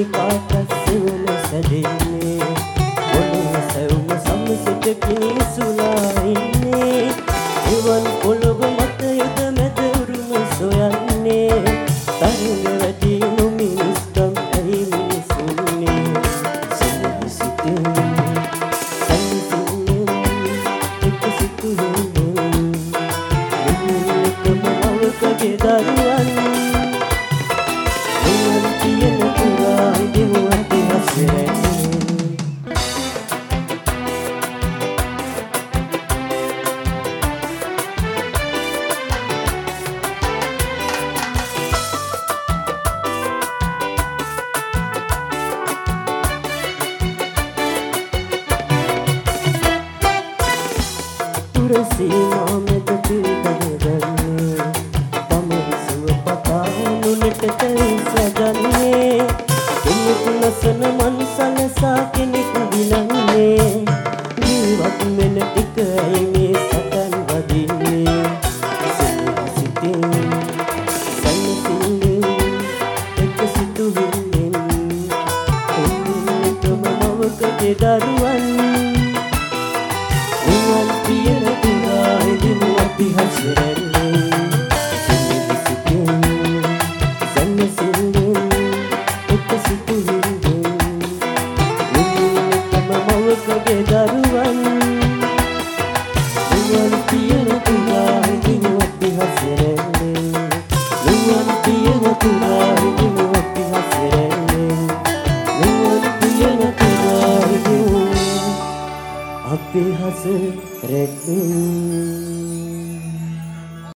කාටත් සෙවන සැදෙන්නේ ඔළුව සැවුම සමසිත කිනිසුලා ඉන්නේ එවන් පොළොව මත යුද මැද උරුම සොයන්නේ තරුණ වැඩි නොමිනිස්කම් ඇයි මිනිසුන්නේ සෙවන සිතින් සැනසෙන්නේ එක සිතුවිල්ලෙන් එකම මවකගේ දරුවන් නිවන් කියන පුරා ඉදිමුවත් හසරන්නේ සීමා මැද පිළිදරන්නේ තමයි සුව පතානු නෙටතේ සජන්නේ එන්නතු නසන මන්සලසා කෙනෙක් විලන්නේ ජීවත් වෙන එකයි මේ සතන් වදින්නේ සිතින් සැනසෙන්නේ එක සිතුවිල්ලෙන් ඔන්නතම මවකගේ දරුවන් නිවන් කියන පුරා ඉදිමුවත් හසරන්නේ සිතින් සැනසෙන්නේ එක සිතුවිල්ලෙන් ඔන්නතම මවකගේ දරුවන් නිවන් කියන පුරා ඉදිමුවත් හසරන්නේ නිවන් කියන පුරා ඉදිමුවත් හසරන්නේ නිවන් කියන පුරා ඉදිමුවත් අපි හසරන්නේ